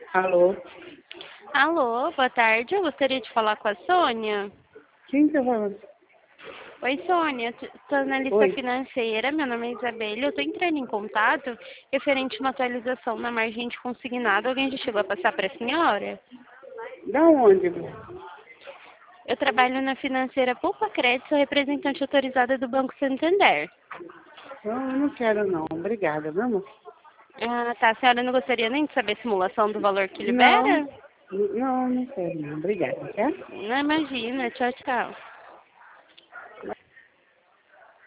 Alô? Alô, boa tarde. Eu gostaria de falar com a Sônia. Quem tá falando? Oi, Sônia. Sou analista Oi. financeira. Meu nome é Isabelle. Eu estou entrando em contato referente a uma atualização na margem de consignado. Alguém já chegou a passar para a senhora? Da onde? Eu trabalho na financeira Poupa Crédito, sou representante autorizada do Banco Santander. Não, eu não quero não. Obrigada, vamos? Ah, tá. A senhora não gostaria nem de saber a simulação do valor que Não. libera? Não, não quero não. Obrigada, tá? Não, imagina. Tchau, tchau.